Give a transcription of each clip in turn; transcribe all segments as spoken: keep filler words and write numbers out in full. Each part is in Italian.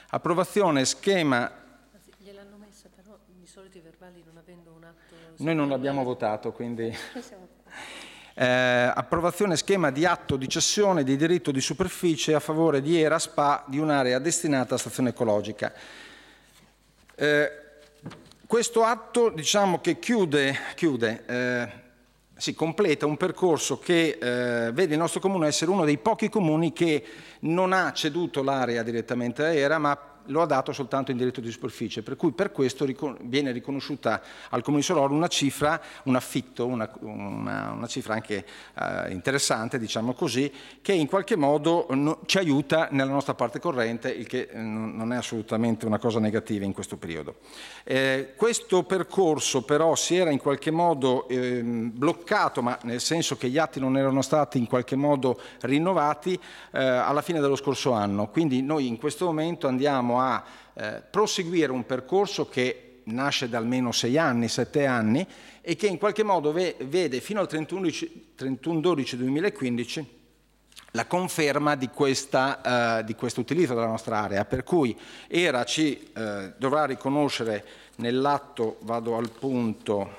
Approvazione schema... Gliel'hanno messa, però di solito i verbali non avendo un atto... Noi non l'abbiamo votato, quindi... Eh, approvazione schema di atto di cessione di diritto di superficie a favore di Era Spa di un'area destinata a stazione ecologica. Eh, questo atto, diciamo che chiude, chiude eh, si completa un percorso che eh, vede il nostro comune essere uno dei pochi comuni che non ha ceduto l'area direttamente a Era, ma lo ha dato soltanto in diritto di superficie, per cui per questo viene riconosciuta al Comune di Soloro una cifra, un affitto, una, una, una cifra anche eh, interessante, diciamo così, che in qualche modo no, ci aiuta nella nostra parte corrente, il che eh, non è assolutamente una cosa negativa in questo periodo. Eh, questo percorso però si era in qualche modo eh, bloccato, ma nel senso che gli atti non erano stati in qualche modo rinnovati eh, alla fine dello scorso anno, quindi noi in questo momento andiamo a eh, proseguire un percorso che nasce da almeno sei anni, sette anni e che in qualche modo ve vede fino al trentuno dodici duemilaquindici la conferma di, questa, eh, di questo utilizzo della nostra area, per cui Era ci eh, dovrà riconoscere nell'atto, vado al punto,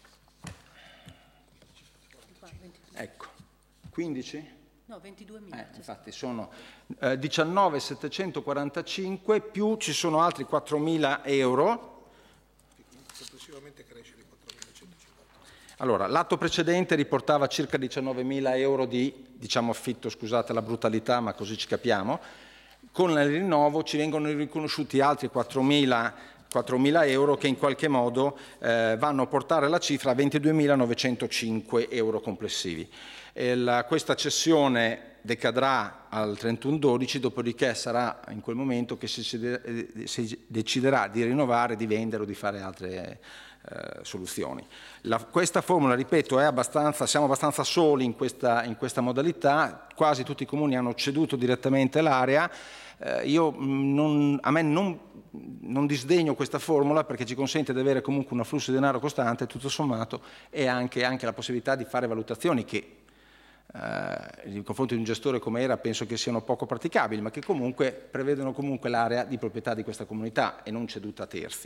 ecco, quindici? No, ventiduemila. Eh, infatti sono eh, diciannove settecentoquarantacinque più ci sono altri quattromila euro. Complessivamente cresce di quattromilacentocinquanta. Allora, l'atto precedente riportava circa diciannovemila euro di, diciamo, affitto, scusate la brutalità, ma così ci capiamo. Con il rinnovo ci vengono riconosciuti altri quattromila euro che in qualche modo eh, vanno a portare la cifra a ventiduemilanovecentocinque euro complessivi. E la, questa cessione decadrà al trentuno dodici, dopodiché sarà in quel momento che si, si deciderà di rinnovare, di vendere o di fare altre eh, soluzioni. La, questa formula, ripeto, è abbastanza, siamo abbastanza soli in questa, in questa modalità, quasi tutti i comuni hanno ceduto direttamente l'area. Eh, io non, a me non, non disdegno questa formula perché ci consente di avere comunque un afflusso di denaro costante, tutto sommato, e anche, anche la possibilità di fare valutazioni che Uh, nei confronti di un gestore come Era penso che siano poco praticabili, ma che comunque prevedono comunque l'area di proprietà di questa comunità e non ceduta a terzi.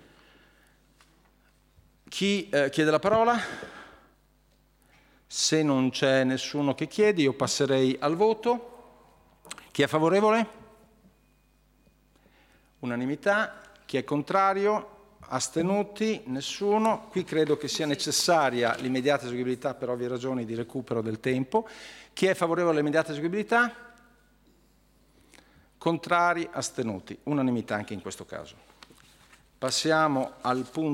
Chi uh, chiede la parola? Se non c'è nessuno che chiede, io passerei al voto. Chi è favorevole? Unanimità. Chi è contrario? Astenuti? Nessuno. Qui credo che sia necessaria l'immediata eseguibilità per ovvie ragioni di recupero del tempo. Chi è favorevole all'immediata eseguibilità? Contrari? Astenuti? Unanimità anche in questo caso. Passiamo al punto